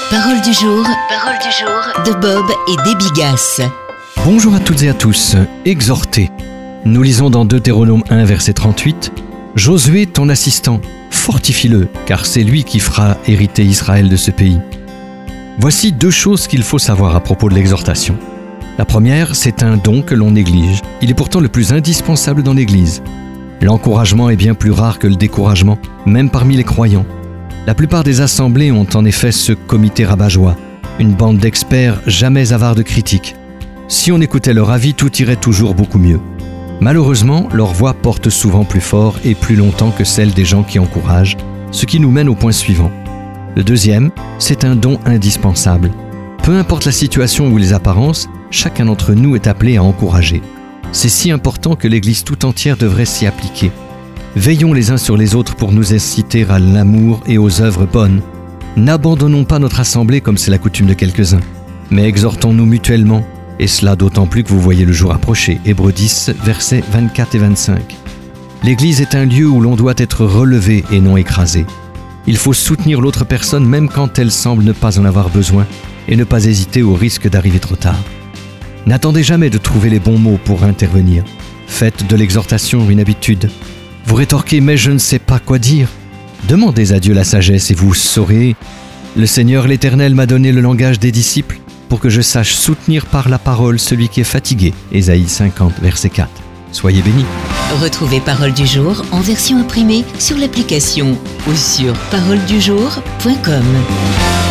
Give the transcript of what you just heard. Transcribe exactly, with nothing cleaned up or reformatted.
Parole du jour, parole du jour de Bob et Déby Gasse. Bonjour à toutes et à tous, exhortez. Nous lisons dans Deutéronome un, verset trente-huit. Josué, ton assistant, fortifie-le, car c'est lui qui fera hériter Israël de ce pays. Voici deux choses qu'il faut savoir à propos de l'exhortation. La première, c'est un don que l'on néglige. Il est pourtant le plus indispensable dans l'Église. L'encouragement est bien plus rare que le découragement, même parmi les croyants. La plupart des assemblées ont en effet ce comité rabat-joie, une bande d'experts jamais avares de critiques. Si on écoutait leur avis, tout irait toujours beaucoup mieux. Malheureusement, leur voix porte souvent plus fort et plus longtemps que celle des gens qui encouragent, ce qui nous mène au point suivant. Le deuxième, c'est un don indispensable. Peu importe la situation ou les apparences, chacun d'entre nous est appelé à encourager. C'est si important que l'Église tout entière devrait s'y appliquer. Veillons les uns sur les autres pour nous inciter à l'amour et aux œuvres bonnes. N'abandonnons pas notre assemblée comme c'est la coutume de quelques-uns, mais exhortons-nous mutuellement, et cela d'autant plus que vous voyez le jour approcher. Hébreux dix, versets vingt-quatre et vingt-cinq. L'Église est un lieu où l'on doit être relevé et non écrasé. Il faut soutenir l'autre personne même quand elle semble ne pas en avoir besoin, et ne pas hésiter au risque d'arriver trop tard. N'attendez jamais de trouver les bons mots pour intervenir. Faites de l'exhortation une habitude. Vous rétorquez « mais je ne sais pas quoi dire ». Demandez à Dieu la sagesse et vous saurez. Le Seigneur l'Éternel m'a donné le langage des disciples pour que je sache soutenir par la parole celui qui est fatigué. Ésaïe cinquante, verset quatre. Soyez bénis. Retrouvez Parole du jour en version imprimée sur l'application ou sur parole du jour point com.